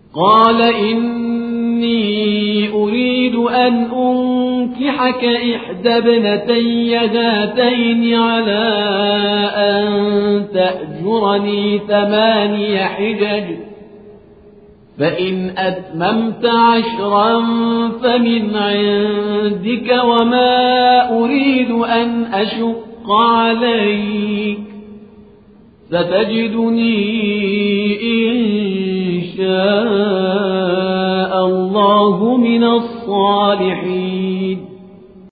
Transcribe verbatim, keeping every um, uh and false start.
قال إني أريد أن أنكحك إحدى ابنتي هاتين على أن تأجرني ثماني حجج فإن أتممت عشرا فمن عندك وما أريد أن أشق عليك ستجدني إن شاء الله من الصالحين